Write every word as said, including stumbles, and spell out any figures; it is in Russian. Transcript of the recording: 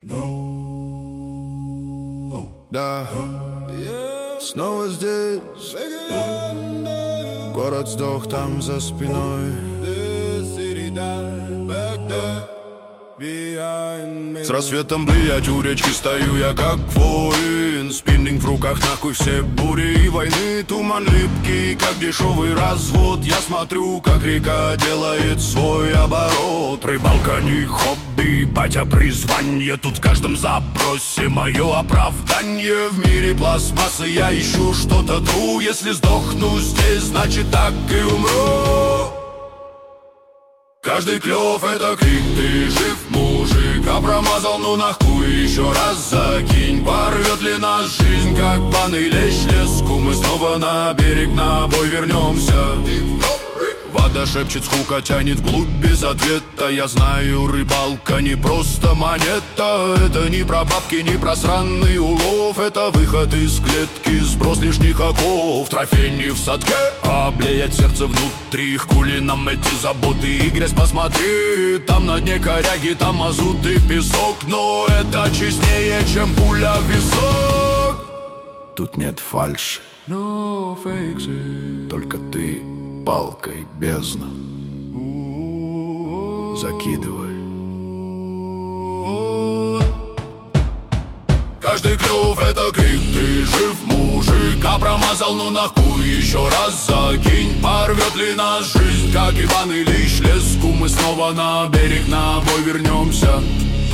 Да, снова здесь. Город сдох там за спиной. С рассветом, блядь, у речки стою я как воин. Спиннинг в руках, нахуй все бури и войны. Туман липкий, как дешевый развод. Я смотрю, как река делает свой оборот. Рыбалка не хобби, батя призвание. Тут в каждом запросе мое оправдание. В мире пластмассы я ищу что-то true. Если сдохну здесь, значит так и умру. Каждый клёв это крик, ты жив, мужик. А промазал, ну нахуй, еще раз закинь. Порвет ли нас жизнь, как банный лещ леску. Мы снова на берег, на бой вернемся. Вода шепчет, скука тянет вглубь без ответа. Я знаю, рыбалка не просто монета. Это не про бабки, не про сраный улов. Это выход из клетки, сброс лишних оков. Трофей не в садке, а блеет сердце внутри. Хули нам эти заботы и грязь, посмотри. Там на дне коряги, там мазут и песок. Но это честнее, чем пуля в висок. Тут нет фальши, no fakes. Только ты палкой бездна. Закидывай. Каждый клюв это крик, ты жив, мужик. А промазал, ну нахуй, еще раз закинь. Порвет ли нас жизнь, как Иван Ильич леску. Мы снова на берег, на бой вернемся.